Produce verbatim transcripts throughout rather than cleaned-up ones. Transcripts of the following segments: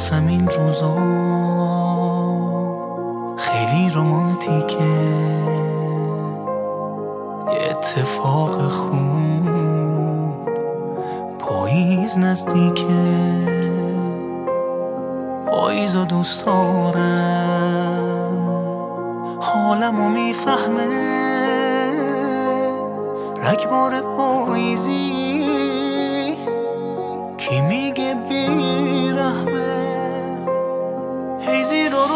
واسم این روزا خیلی رومانتیکه، یه اتفاق خوب پاییز نزدیکه، پاییزو دوست دارم، حالمو میفهمه رگبار پاییزی کی میگه بیرحمه. هی زیر رو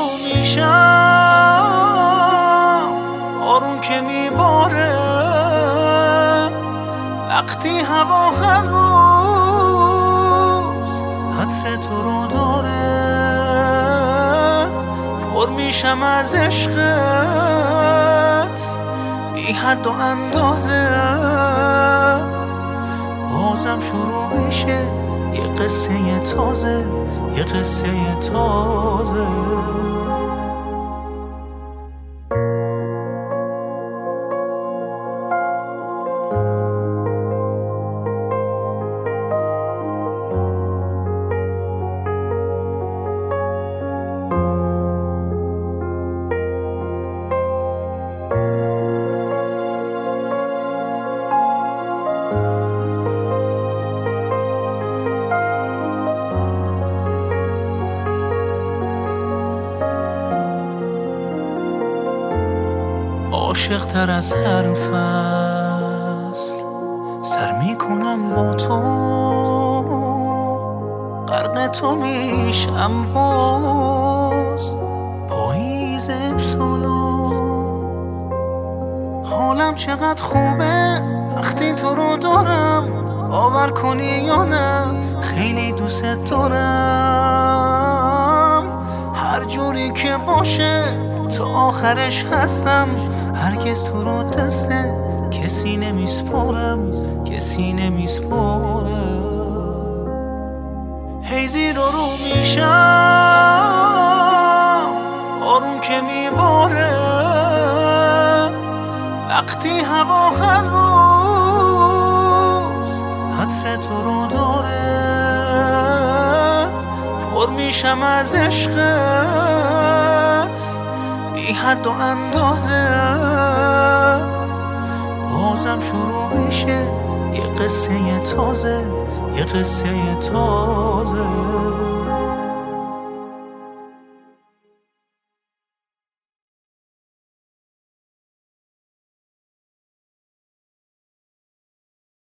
میشم آروم که میباره، وقتی هوا هر روز حطر تو رو داره، پر میشم از عشقت بی حد و اندازه، بازم شروع میشه یه قصه تازه، یه قصه تازه. عاشق تر از هر فصل سر میکنم با تو، غرق تو میشم باز پاییز امسالا. حالم چقدر خوبه وقتی تو رو دارم، باور کنی یا نه خیلی دوست دارم، هر جوری که باشه تا آخرش هستم، هرگز تو رو دست کسی نمیسپارم، کسی نمیسپارم. هی زیر رو میشم آروم که میباره، وقتی هوا هر روز حطر تو رو داره، پر میشم از عشقت بی حد و اندازه، بازم شروع میشه یه قصه تازه، یه قصه تازه.